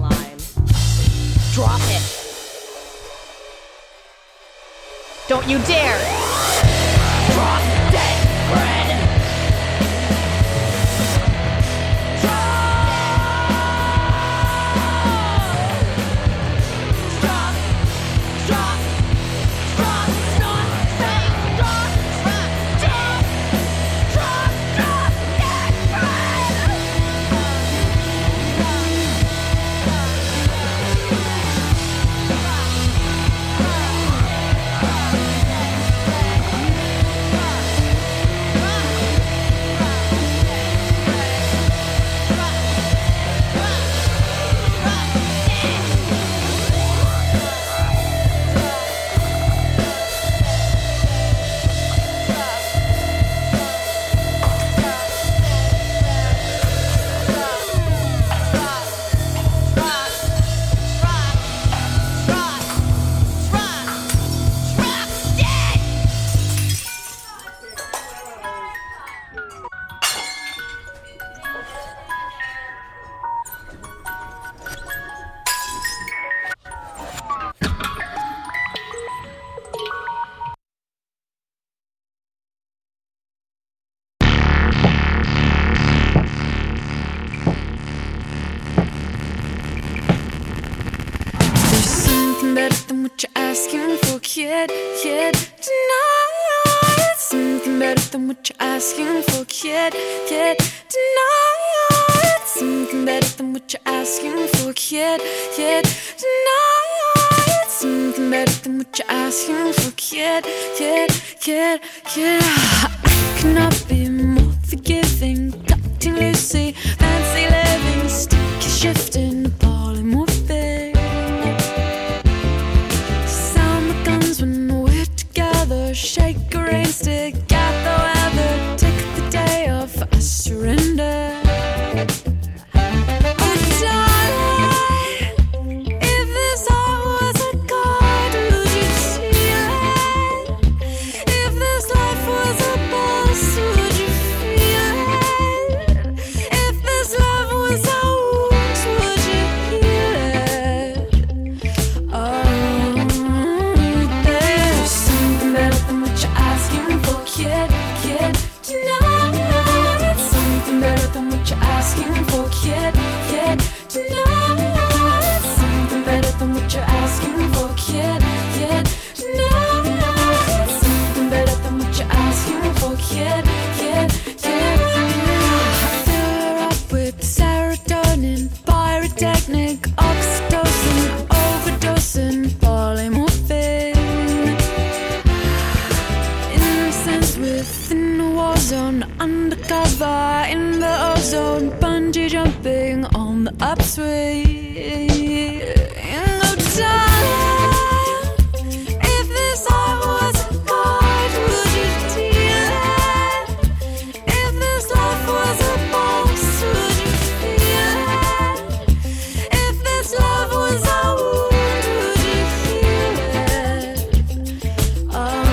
line. Drop it. Don't you dare! Drop dead bread! Better than what you're asking for, kid, tonight. Something better than what you're asking for, kid, tonight. Something better than what you're asking for, kid, tonight. Something better than what you're asking for, kid. I cannot be more forgiving, cutting loosely, fancy living, sticky shifting, polymorphic. Shake a rain stick at the weather. Take the day off, I surrender. Oh, darling, if this heart was a card, would you steal it? If this life was a boss, would you feel it? If this love was a wound, would you heal it? Oh, there's something better than what you're asking for, kid, tonight. Something better than what you're asking for, kid, tonight. Something better than what you're asking for, kid, tonight. Something better than what you're asking for, kid. I fill her up with serotonin, pyrotechnic, oxytocin, overdosing, polymorphine. Within the war zone, undercover in the ozone, bungee jumping on the upswing. Oh, darling, if this heart was a card, would you deal it? If this life was a box, would you feel it? If this love was a wound, would you heal it? Oh.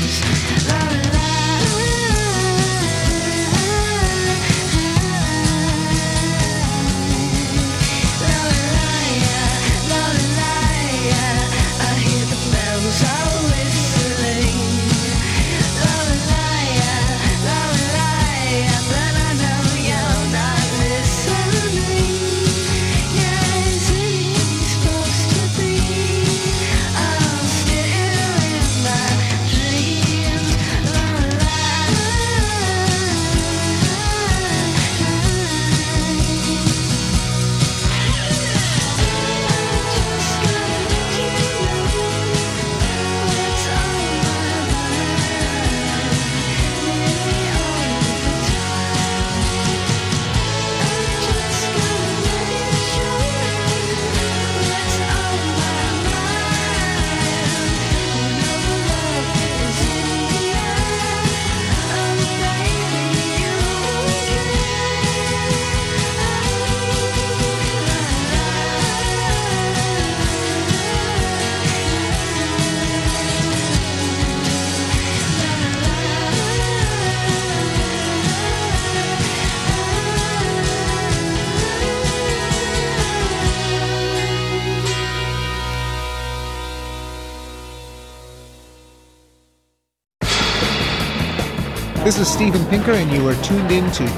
This is Steven Pinker, and you are tuned in to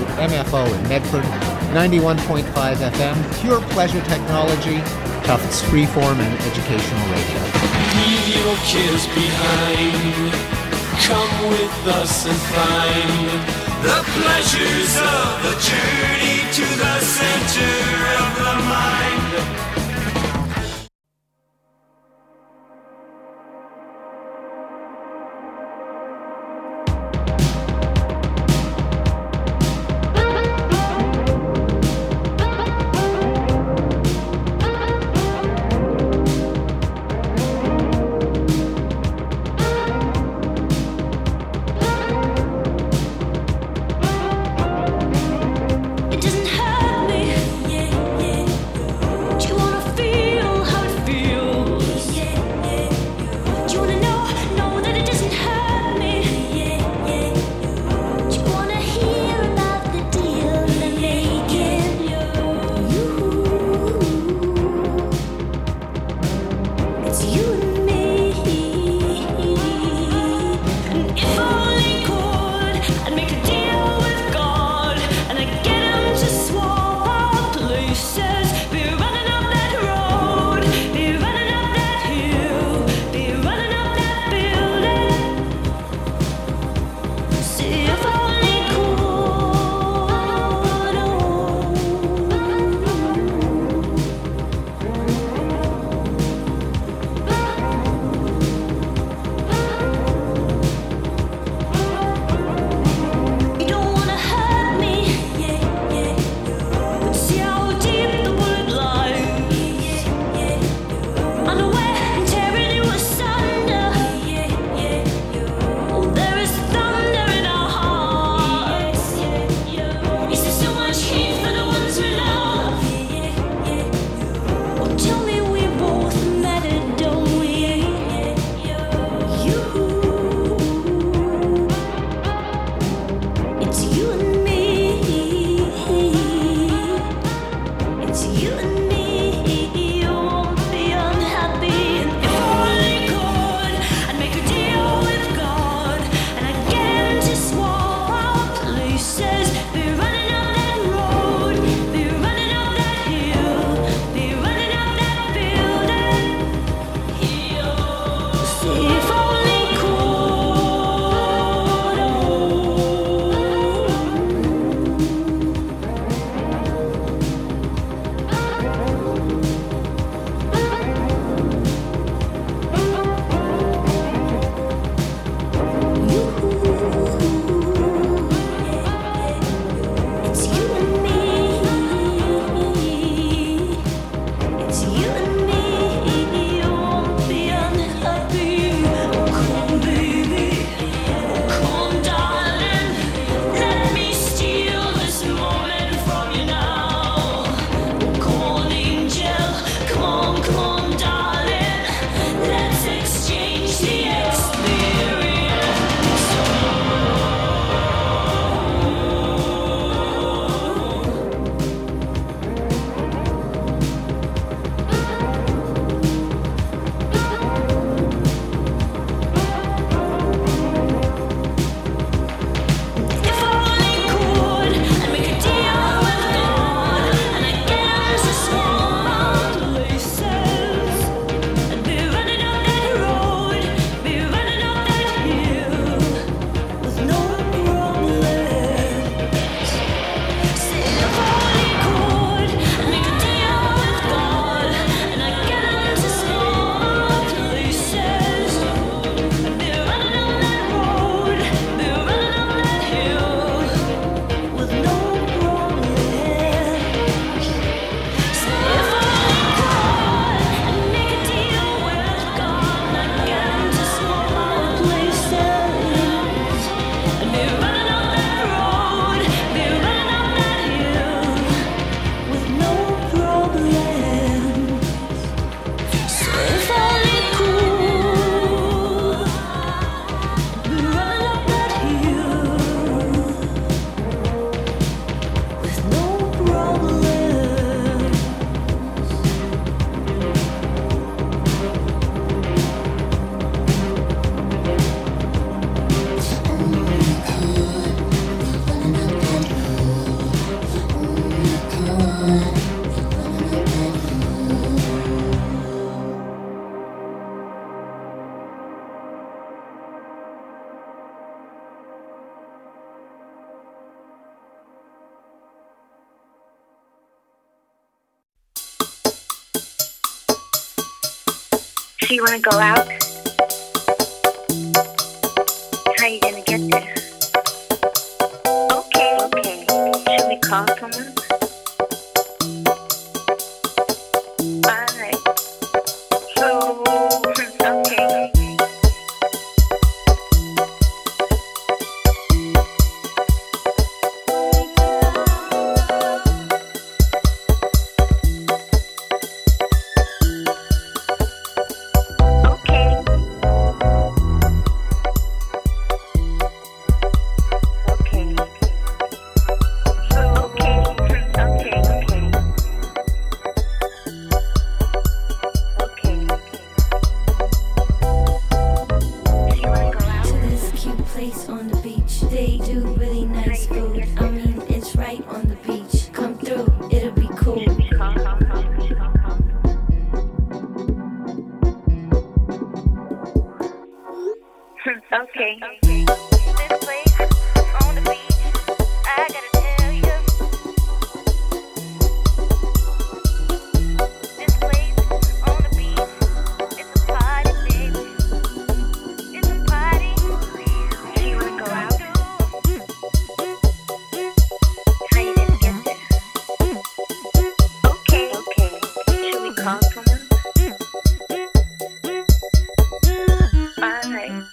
WMFO in Medford, 91.5 FM, pure pleasure technology, Tufts freeform and educational radio. Leave your cares behind. Come with us and find the pleasures of the journey to the center of the mind. It doesn't hurt me. Do you want So you wanna go out? How you gonna get there? Okay. Should we call someone? Alright. So, okay. Okay. This place on the beach, I gotta tell you. This place on the beach, it's a party, baby. It's a party. Do you wanna go out? How you gonna get there? Okay. Should we call someone? Alright.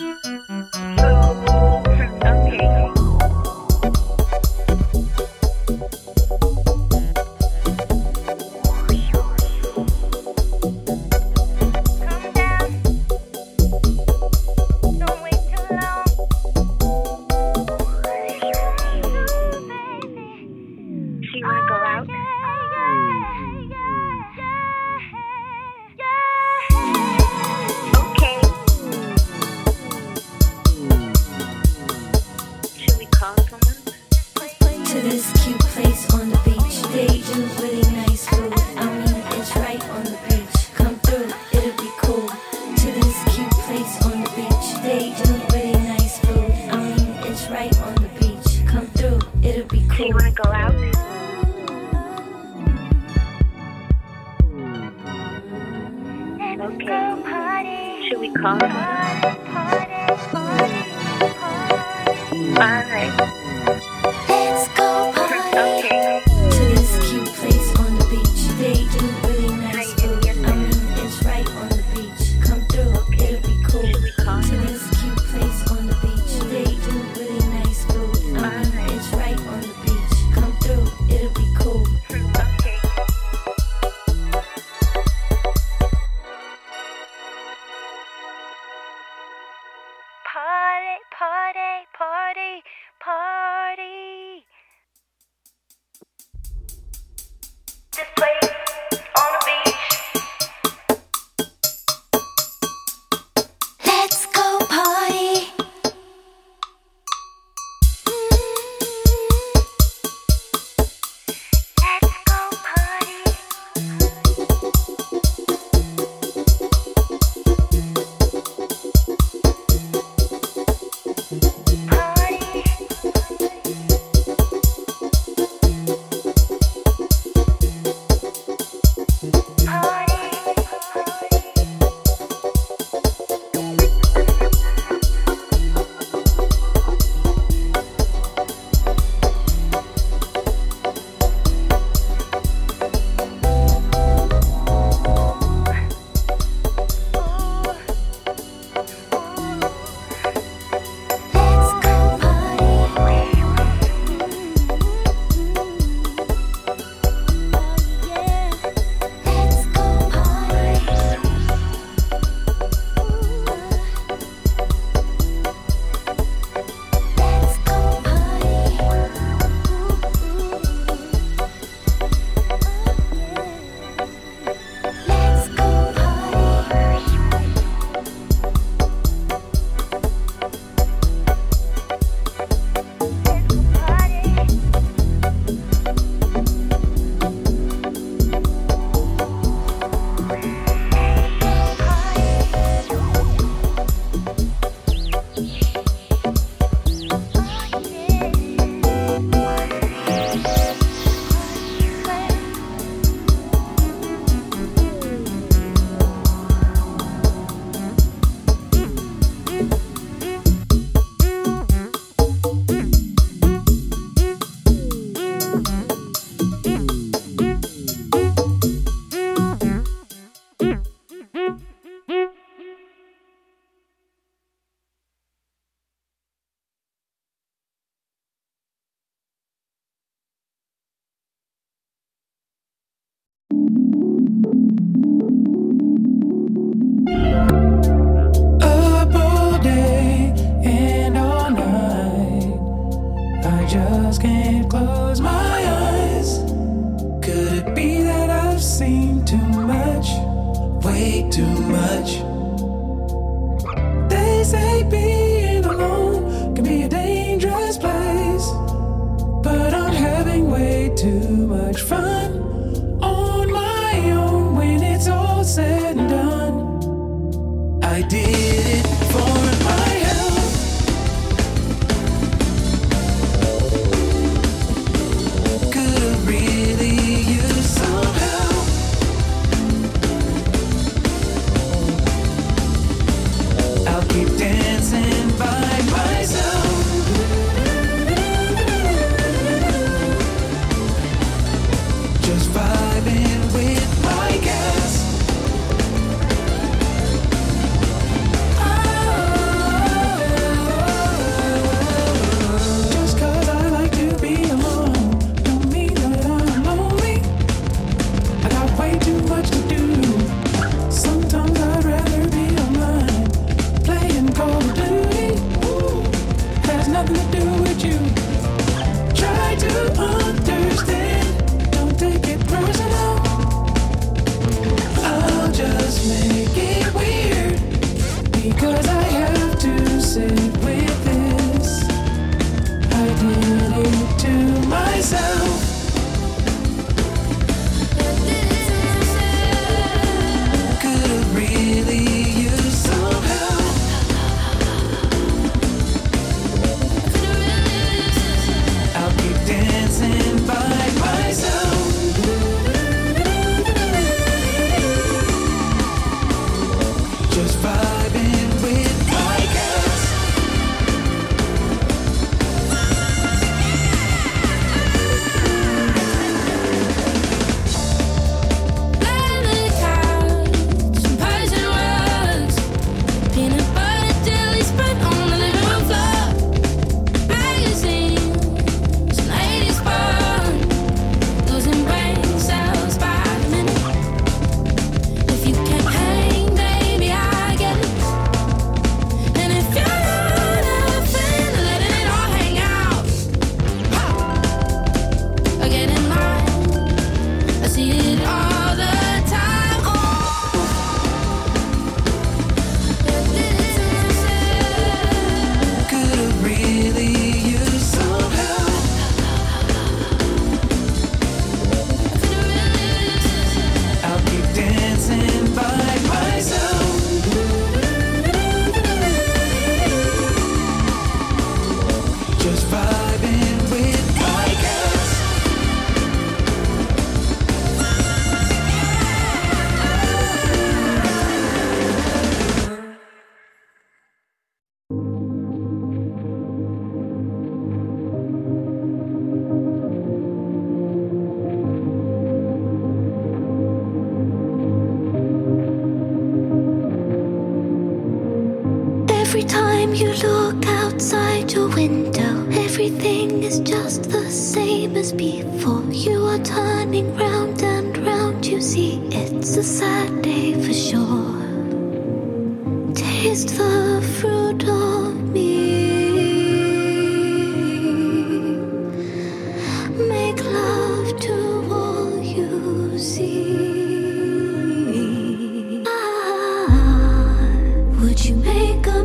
Up all day and all night, I just can't close my eyes. Could it be that I've seen too much, way too much? They say being alone can be a dangerous place, but I'm having way too much fun on my own when it's all said and done. I did it for my health. Could have really used some help. I'll keep dancing by myself. Just vibing with my gas. Just 'cause I like to be alone don't mean that I'm lonely. I got way too much to do. Sometimes I'd rather be online playing Call of Duty. Ooh, has nothing to do with you. Try to understand, don't take it personal. I'll just make it weird because I have to sit with this. I did it to myself. Could have really used some help. I'll keep dancing by myself. Just vibing with my gas. Lemon couch, some poison rugs, peanut butter jelly spread on the living room floor. Magazines, some 80s fun, losing brain cells by the minute. If you can't hang, baby, I get it. And if you're not a fan of letting it all hang out, or get in line. I see it all the time. Could have really used some help. I'll keep dancing by myself. Just vibing with my gas. Every time you look outside your window, everything is just the same as before. You are turning round and round, you see it's a sad day for sure. Taste the fruit of me. Make love to all you see. Would you make a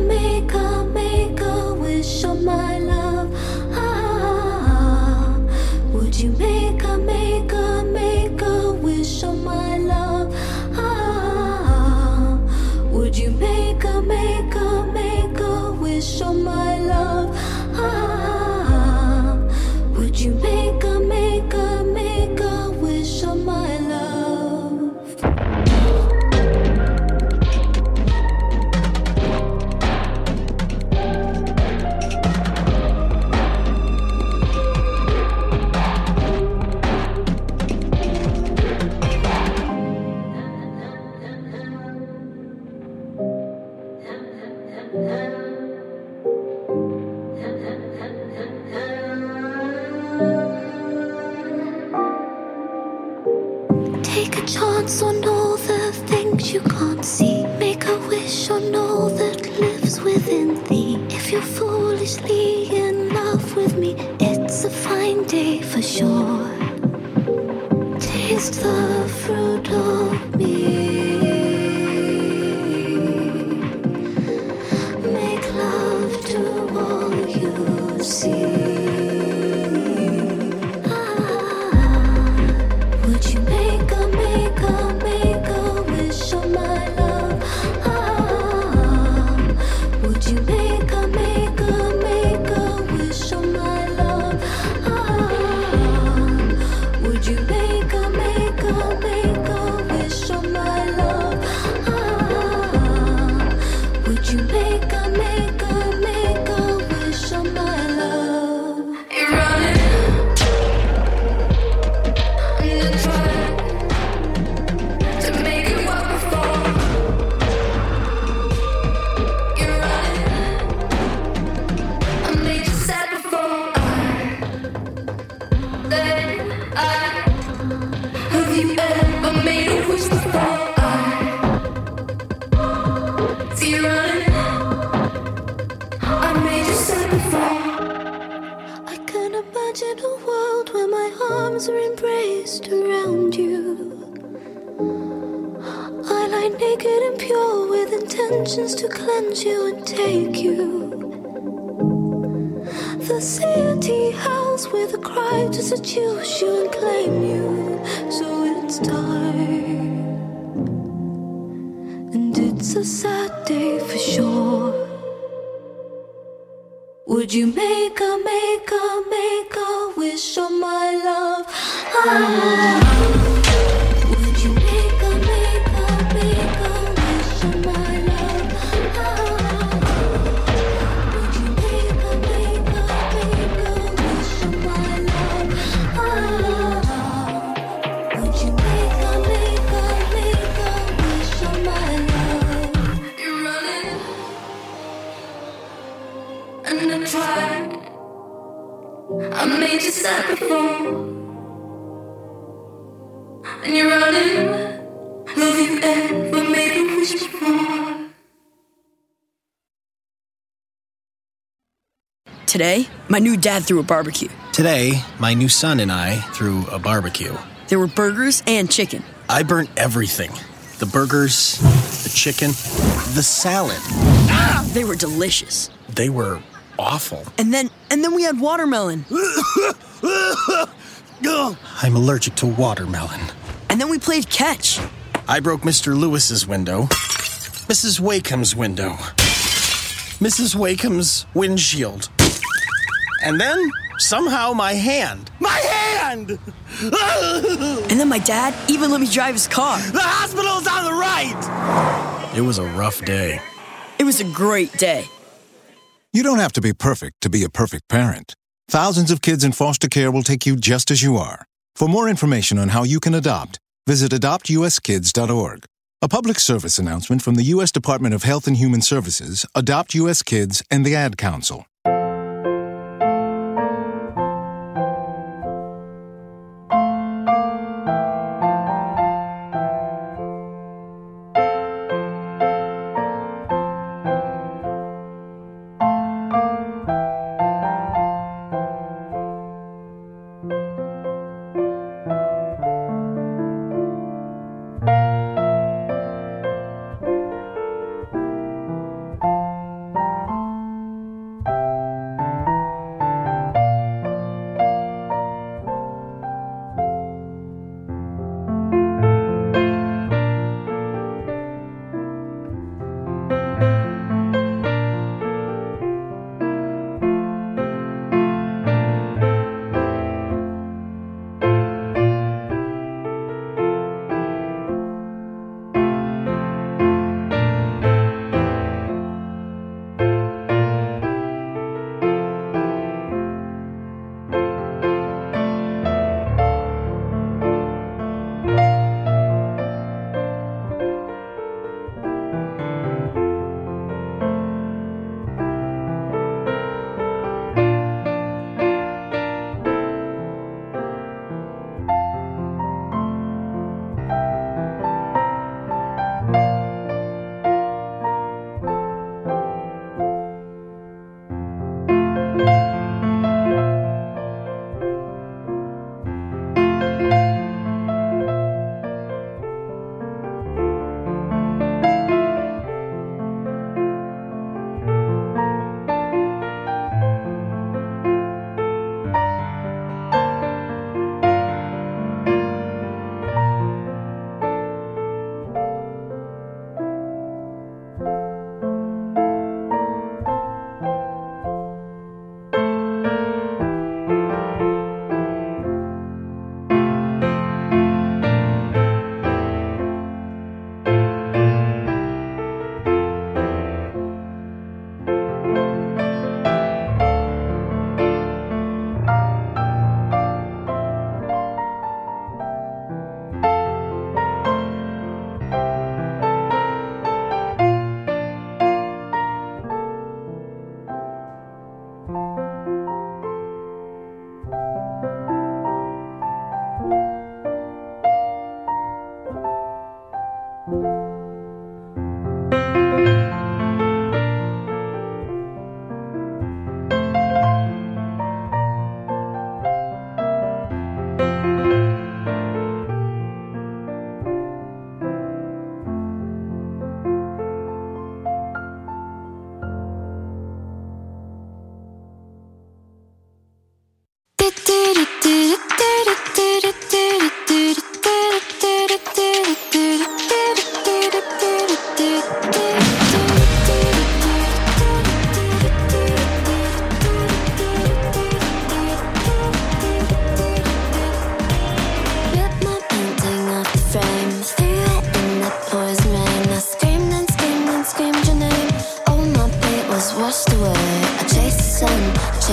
wish on my love? Would you make a wish on my love? Would you make a wish on my love? Would you make a wish on my love? Take a a chance on all the things you can't see. Make a wish on all that lives within thee. If you're foolishly in love with me, it's a fine day for sure. Taste the fruit of me. Make love to all you see. Would you make a wish on my love? Would you make a wish on my love? Would you make a wish on my love? Would you make a wish on my love? You're running and trying to make it work before. You're running, I made you sad before. Have you ever made a wish before? See you running, I made you sad before. I can imagine a world where my arms are embraced around you. I lie naked and pure with intentions to cleanse you and take you. The city howls with a cry to seduce you and claim you. So it's time, and it's a sad day for sure. Would you make a wish on my love? Would you make a wish on my love? Would you make a wish on my love? Would you make a wish on my love? You're running and I tried. I made you sad before, and you're running. Have you ever made a wish before? Today, my new dad threw a barbecue. Today, my new son and I threw a barbecue. There were burgers and chicken. I burnt everything. The burgers, the chicken, the salad. They were delicious. They were awful. And then we had watermelon. I'm allergic to watermelon. And then we played catch. I broke Mr. Lewis's window, Mrs. Wakeham's window, Mrs. Wakeham's windshield, and then somehow my hand. My hand! And then my dad even let me drive his car. The hospital's on the right! It was a rough day. It was a great day. You don't have to be perfect to be a perfect parent. Thousands of kids in foster care will take you just as you are. For more information on how you can adopt, visit adoptuskids.org. A public service announcement from the U.S. Department of Health and Human Services, Adopt U.S. Kids, and the Ad Council.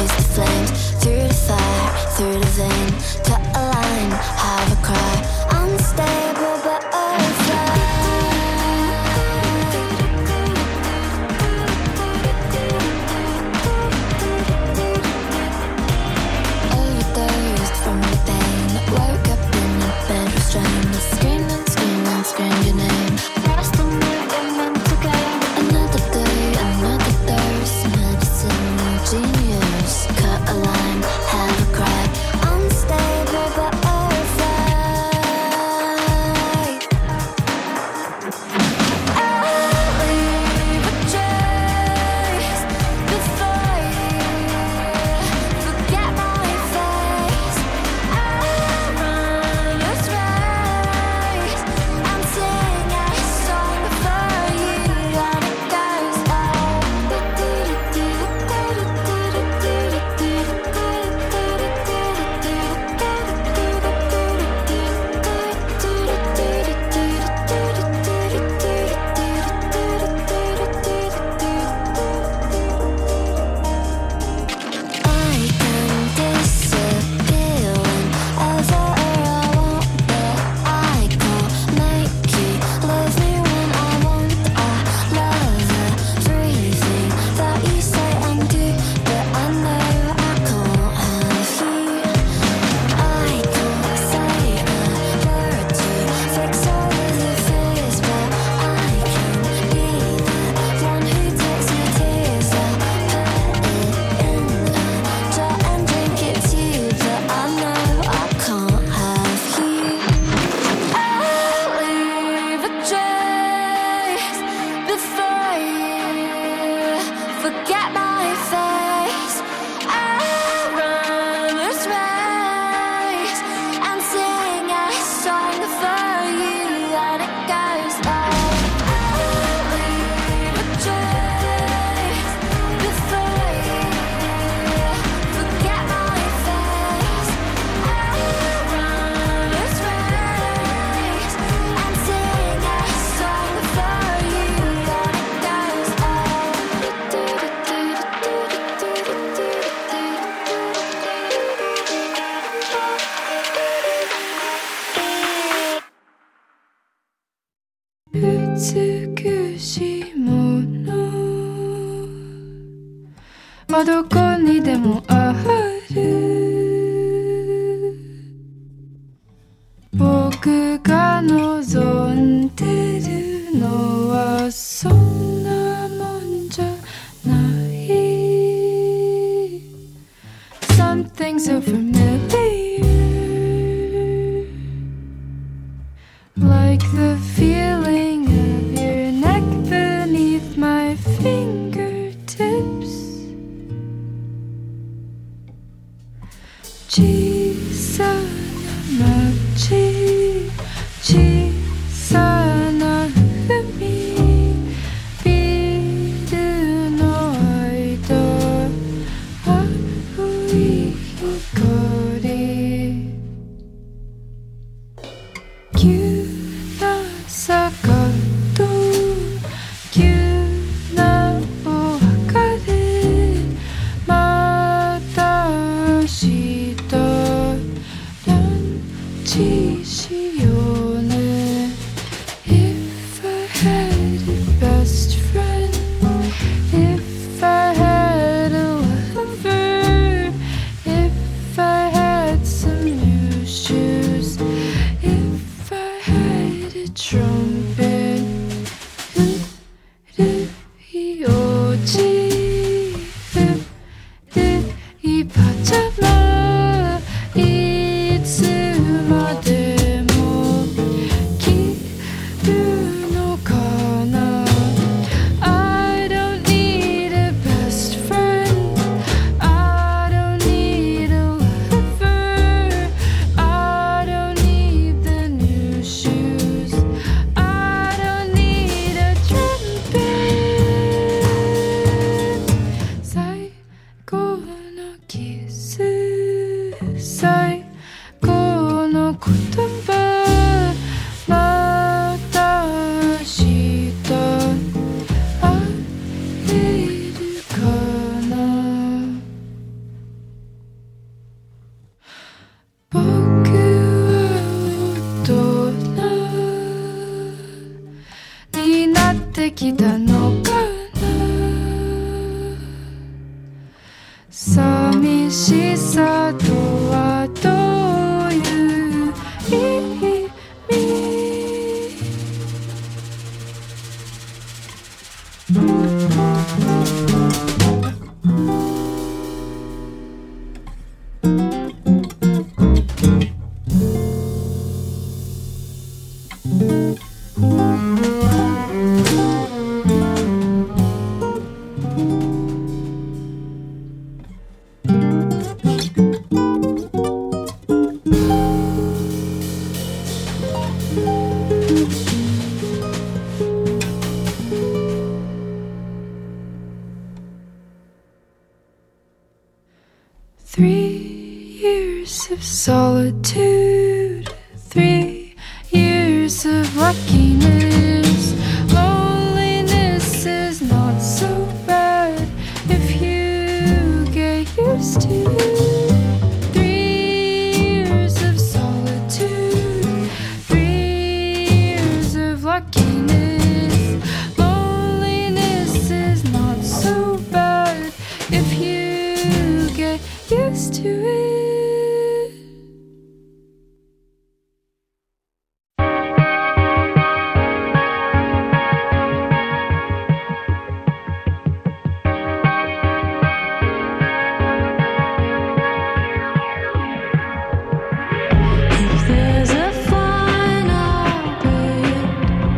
chase the flames, through the fire, through the vein, cut a line, have a cry, unstable butterfly. Overdosed from the pain, woke up in a bed restrained, scream and scream and scream your name. Lost the mood you're meant to go. Another day, another dose, medicine, genius. Cut a line, have a cry, unstable butterfly. I'll leave a trace before you forget my face. I'll run this race and sing a song for you, and it goes I can disappear whenever I want, but I can't make you love me when I want. I love everything that you say and do, but I know I can't have you. I can't say a word to fix all of the fears, but I can be the one who takes your tears. I'll put it in a jar and drink it too, but I know I can't have you. I'll leave a trace before you forget my face. I'll run this race and sing a song for you, and it goes like I'll leave a trace before you forget my face. I'll run this race and sing a song for you, and it goes like 美しいものはどこにでもある。僕が望んでるのはそんなもんじゃない。 Something so familiar, like the feeling of your neck beneath my fingertips. 小さな街、小さな海、ビルの間、青い光、急な坂と急なお別れ、また明日ランチしようね。 If I had a best friend, if I had a lover, if I had some new shoes, if I had a trumpet,いいお家、いいパジャマ、いつまでも着るのかな。 I don't need a best friend, I don't need a lover, I don't need the new shoes, I don't need a trumpet. 最後のキス、最後の言葉、また明日会えるかな。 てきたのかな。寂しさとはどういう意味。 3 years of solitude, 3 years of luckiness. Loneliness is not so bad if you get used to it. 3 years of solitude, 3 years of luckiness. Loneliness is not so bad if you get used to it. If there's a final bid,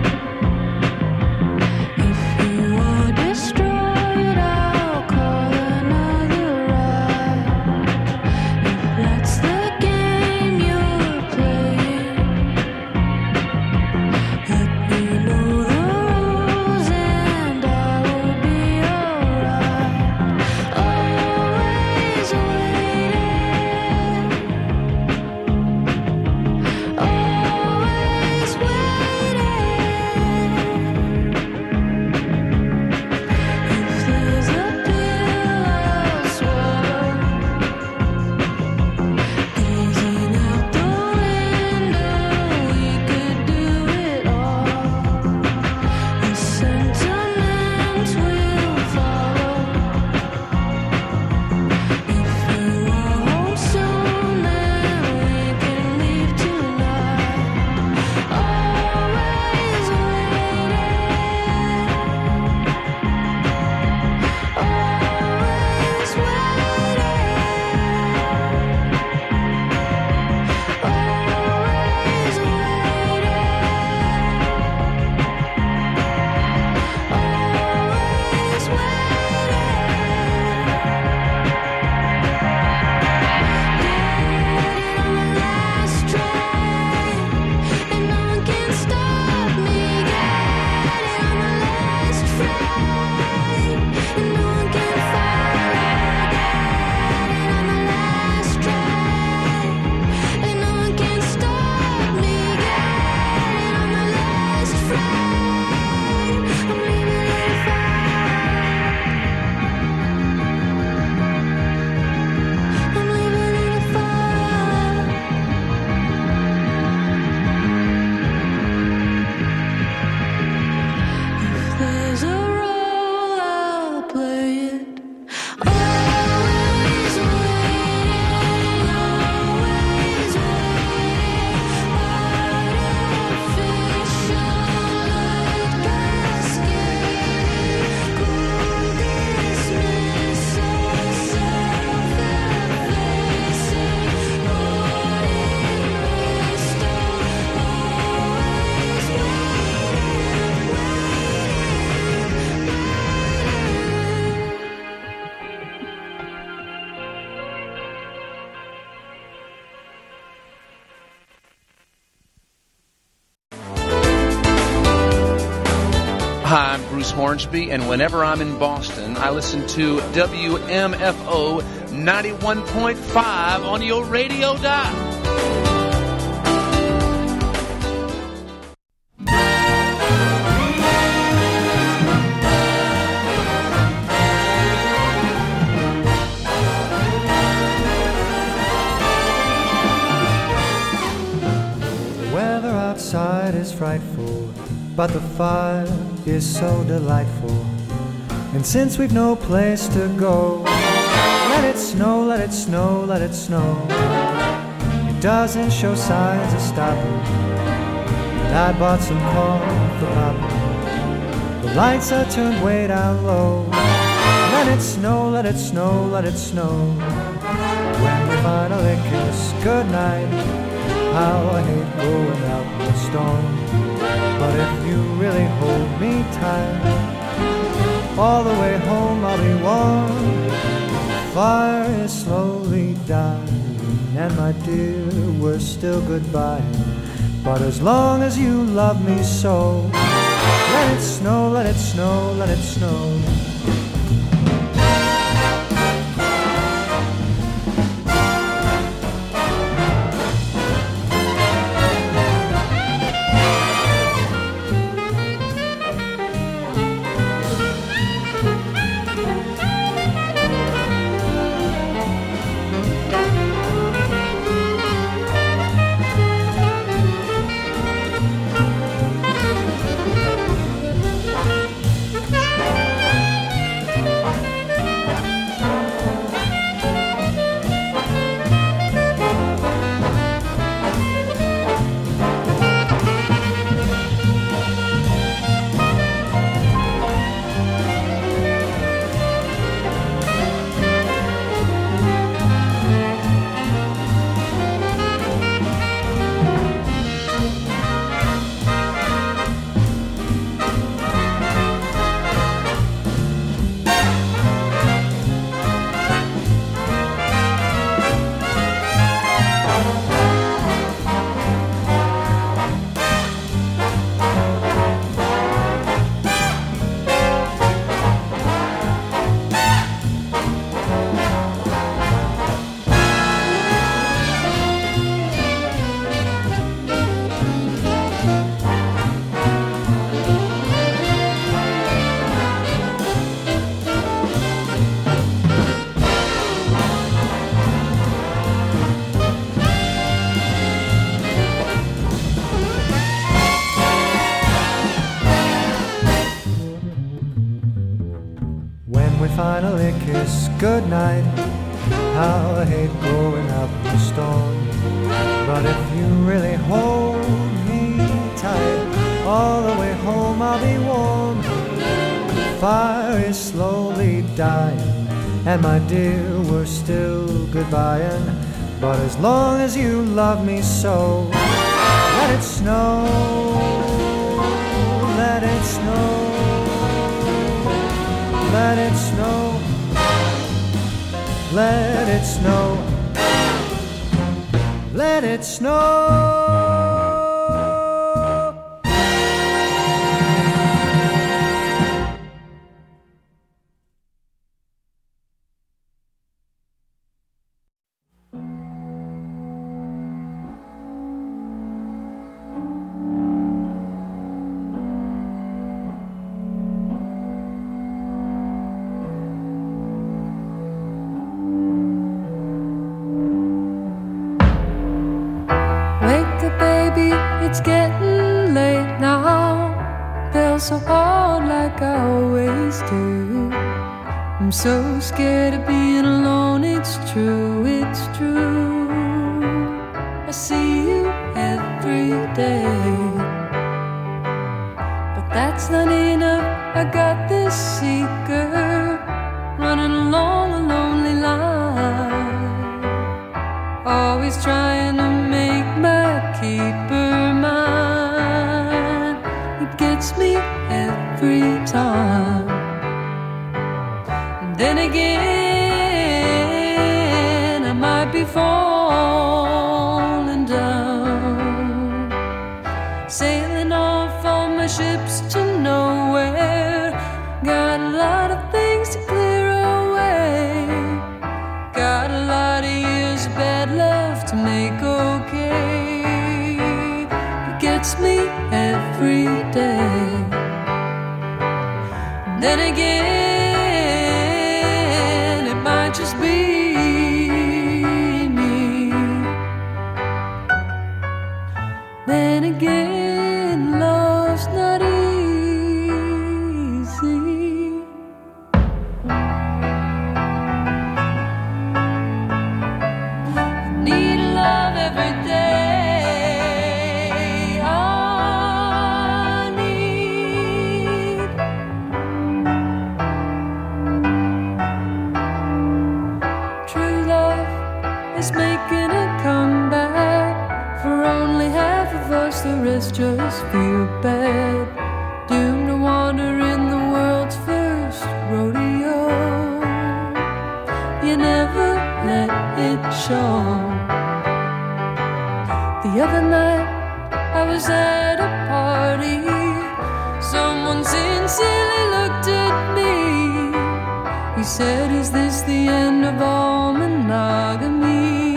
if you are destroyed, I'll call another ride. If that's the game you're playing, let me know the rules and I will be alright. Always waiting, always waiting. If there's a pill I'll swallow, gazing out the window, we could do it all. The sentiment will follow. If you are home soon, then we can leave tonight. Always waiting, always waiting, always waiting, always there's a role, I'll play it. Always waiting, always waiting. Artificial light cascading, cool dismissal, self-effacing, morning mist, always Hi, I'm Bruce Hornsby, and whenever I'm in Boston, I listen to WMFO 91.5 on your radio dial. The weather outside is frightful, but the fire is so delightful. And since we've no place to go, let it snow, let it snow, let it snow. It doesn't show signs of stopping. And I bought some corn for Papa. The lights are turned way down low. Let it snow, let it snow, let it snow. When we finally kiss goodnight, how I hate going out in the storm. But if you really hold me tight, all the way home I'll be warm. Fire is slowly dying, and my dear, we're still goodbye. But as long as you love me so, let it snow, let it snow, let it snow. Finally kiss goodnight, how I hate going out in the storm. But if you really hold me tight, all the way home I'll be warm. The fire is slowly dying, and my dear, we're still goodbying. But as long as you love me so, let it snow, let it snow. Let it snow, let it snow, let it snow. It's getting late now. Feel so hard like I always do. I'm so scared of being alone. It's true, it's true. I see you every day, but that's not enough. I got this seeker running along a lonely line, always trying to make my keeper mine. It gets me every time. And then again, I might be falling down, sailing off on my ships to nowhere. Got a lot of things to clear away, got a lot of years of bad love to make okay. It gets me every day. Then again, it might just be me. Then again, love's not easy. is making a comeback. For only half of us, the rest just feel bad. Doomed to wander in the world's first rodeo. You never let it show. The other night I was at a party. Someone sincerely looked at me. He said, "Is this the end of all monogamy?"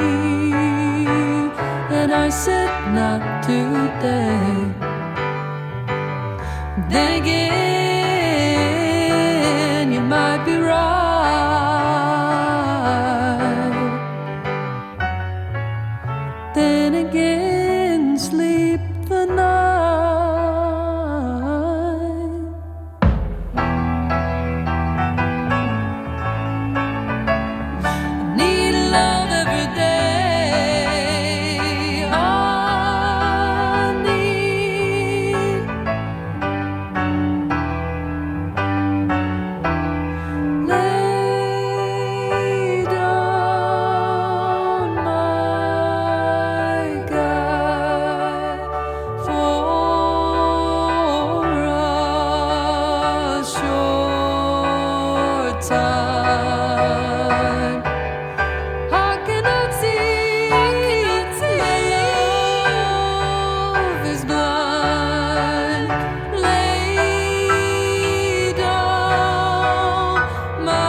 And I said, "Not today." Then again, you might be right. Then again, sleep the night. Need love every day. I need lay down my guy for a short time. I cannot see my love is blind. Lay down my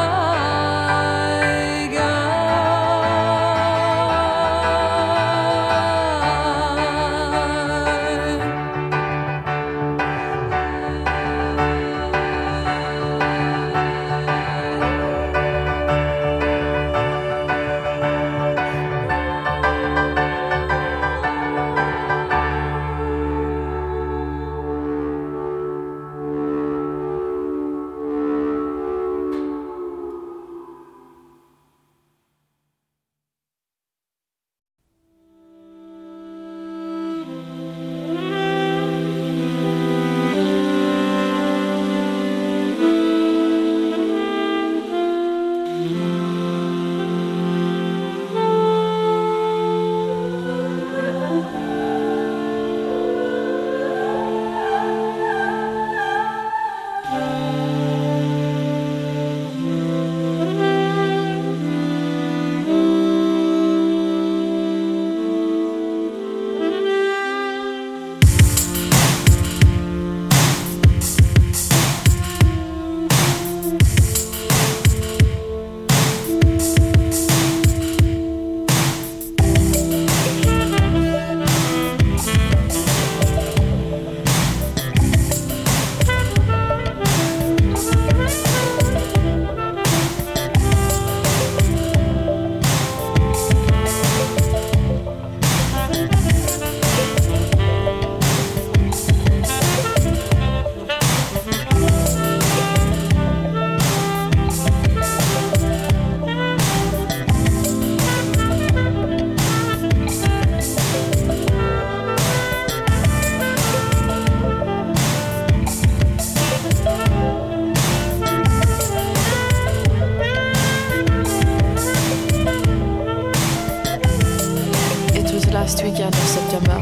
last weekend of September.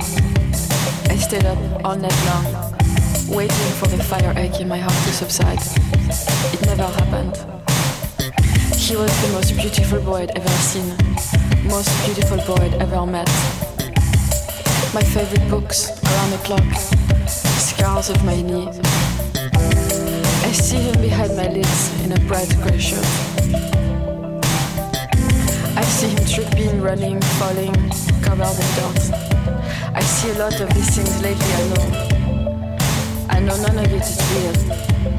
I stayed up all night long, waiting for the fire ache in my heart to subside. It never happened. He was the most beautiful boy I'd ever seen, most beautiful boy I'd ever met. My favorite books, Around the Clock, Scars of My Knee. I see him behind my lids in a bright grey shirt. I see him tripping, running, falling, covered in dirt. I see a lot of these things lately, I know. I know none of it is real.